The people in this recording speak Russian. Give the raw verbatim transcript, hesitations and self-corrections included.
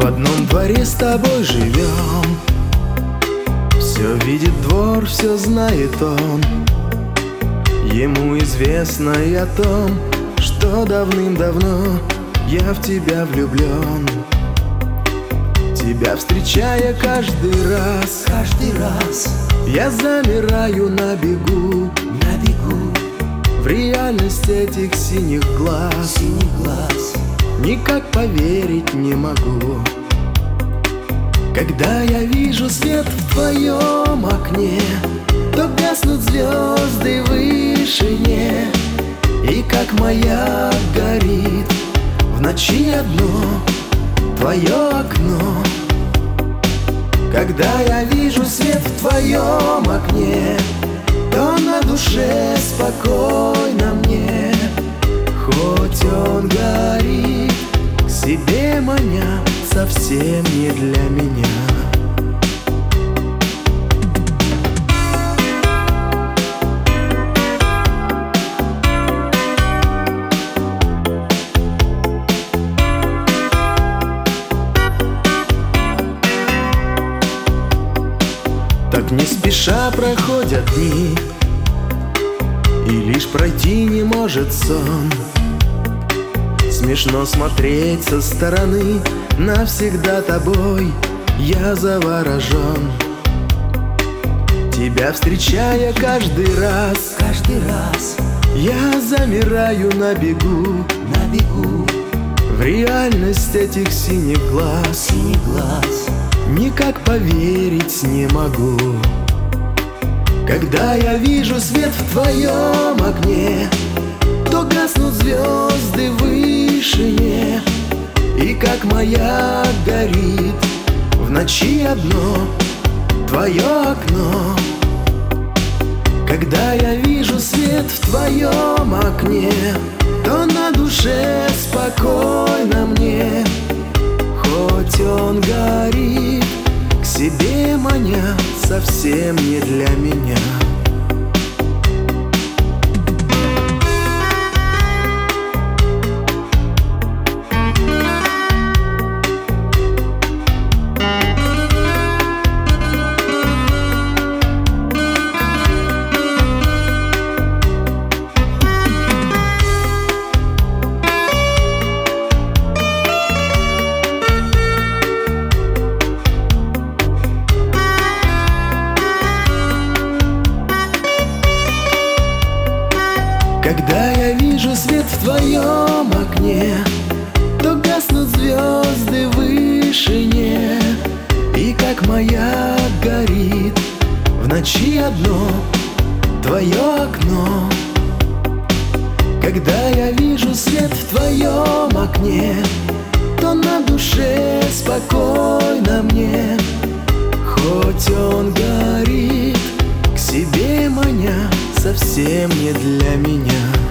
одном дворе с тобой живем. Все видит двор, все знает он. Ему известно и о том, что давным-давно я в тебя влюблен. Тебя встречая каждый раз, каждый раз я замираю на бегу, на бегу в реальность этих синих глаз. синих глаз. Никак поверить не могу, когда я вижу свет в твоем окне, то гаснут звезды в вышине, и как маяк горит в ночи одно твое окно. Когда я вижу свет в твоем окне, то на душе спокойно мне, хоть он горит, к себе маня, совсем не для меня. Так не спеша проходят дни, и лишь пройти не может сон. Смешно смотреть со стороны, навсегда тобой я заворожен. Тебя встречая каждый раз, каждый раз я замираю на бегу, на бегу в реальность этих синих глаз. синих глаз. Никак поверить не могу, когда я вижу свет в твоем окне, то гаснут звезды в вышине, и как маяк горит в ночи одно твое окно. Когда я вижу свет в твоем окне, то на душе спокойно мне, хоть он горит, к себе маня, совсем не для меня. Когда я вижу свет в твоем окне, то гаснут звезды в вышине, и как маяк горит в ночи одно твое окно. Когда я вижу свет в твоем окне, то на душе спокойно мне, хоть он горит, к себе маня, совсем не для меня.